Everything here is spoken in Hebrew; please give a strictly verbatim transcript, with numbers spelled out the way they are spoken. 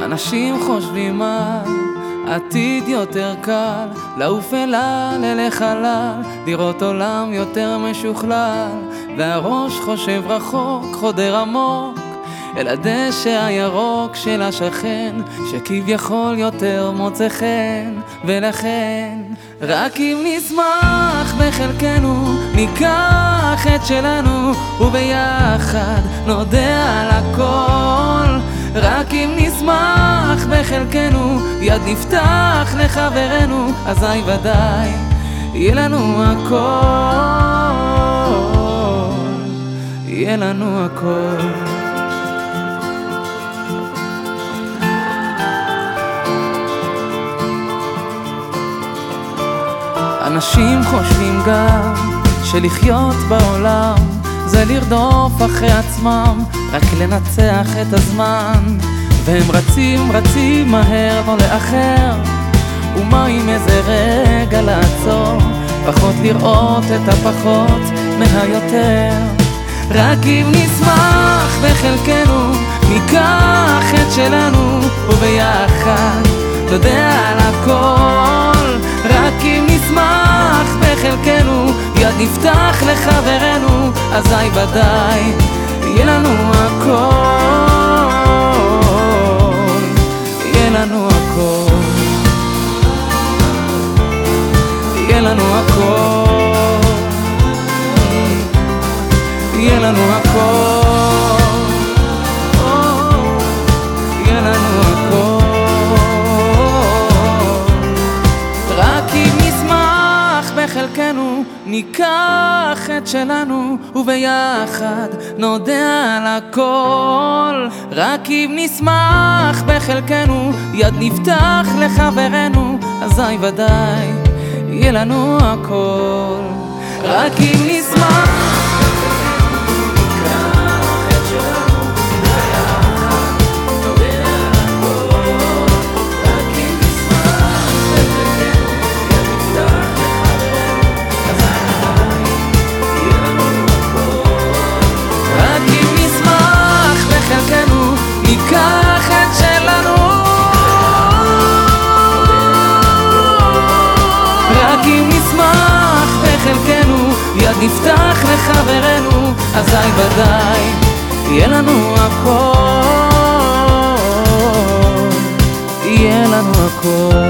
אנשים חושבים על עתיד יותר קל, לעוף אל על אל החלל, לראות עולם יותר משוכלל, והראש חושב רחוק, חודר עמוק אל הדשא הירוק של השכן, שכביכול יותר מוצא חן. ולכן רק אם נשמח בחלקנו, ניקח את שלנו וביחד נודה על הכל. רק אם נשמח בחלקנו, יד נפתח לחברנו, אזי ודאי יהיה לנו הכל, יהיה לנו הכל. אנשים חושבים גם שלחיות בעולם זה לרדוף אחרי עצמם, רק לנצח את הזמן, והם רצים רצים מהר לא לאחר. ומה אם איזה רגע לעצור, פחות לראות את הפחות מהיותר. רק אם נשמח בחלקנו, ניקח את שלנו וביחד נודה על הכל. רק אם נשמח בחלקנו, יד נפתח לחברנו, אזי ודאי יהיה לנו הכל, יהיה לנו הכל, יהיה לנו הכל, יהיה לנו הכל, יהיה לנו הכל. בחלקנו ניקח את שלנו וביחד נודה על הכל. רק אם נשמח בחלקנו, יד נפתח לחברנו, אזי ודאי יהיה לנו הכל. רק אם נשמח יד נפתח לחברנו, אזי ודאי יהיה לנו הכל, יהיה לנו הכל.